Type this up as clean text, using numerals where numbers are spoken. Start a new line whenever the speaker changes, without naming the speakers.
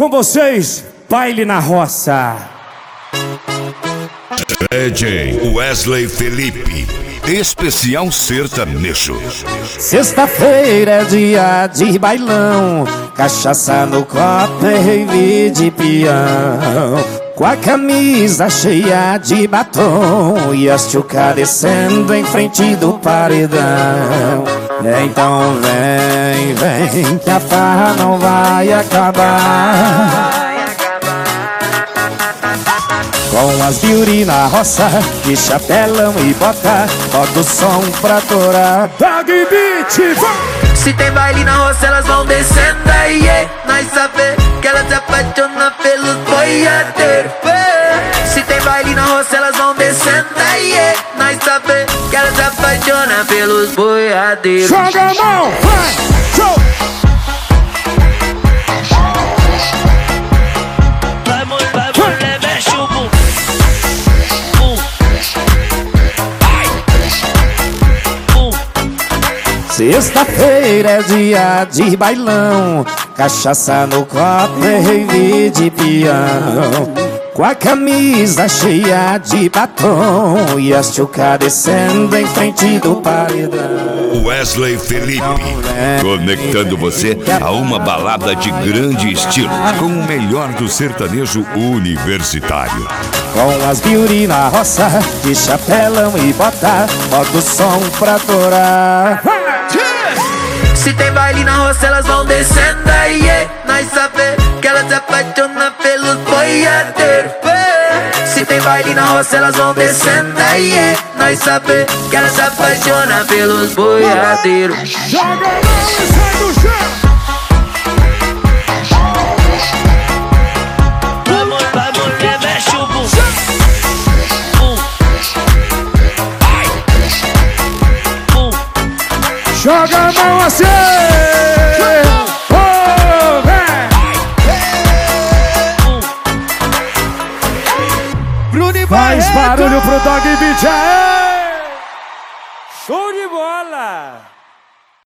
Com vocês, Baile na Roça.
DJ Wesley Felipe, especial sertanejo.
Sexta-feira é dia de bailão, cachaça no copo e rave de peão, com a camisa cheia de batom e as tchuca descendo em frente do paredão. Então vem, vem, que a farra não vai acabar. Com as beauty na roça, de chapelão e bota, bota o som pra torar.
Dog Beat,
Se tem baile na roça, elas vão descendo aí, nós sabe que elas se apaixonam pelos boiadeiros. Se tem baile na roça, elas vão descendo aí, nós sabe que elas se apaixonam pelos boiadeiros.
joga a mão, vai, show.
Vai mulher, mexe o bum.
Sexta-feira é dia de bailão, cachaça no copo e rave de peão, com a camisa cheia de batom e as tchuca descendo em frente do paredão.
Wesley Felipe, conectando você a uma balada de grande estilo, com o melhor do sertanejo universitário.
Com as beauty na roça, de chapelão e bota, bota o som pra torar.
Se tem baile na roça, elas vão descendo aí, nós sabe que elas se apaixonam pelos boiadeiros. Se tem baile na roça, elas vão descendo aí, nós sabe que elas se apaixonam pelos boiadeiros.
Joga a mão e sai do chão.
Vai mulher, mexe o bum.
Joga a mão assim. Oh, vem. Faz barulho pro Dog Beat, aê! Show de bola!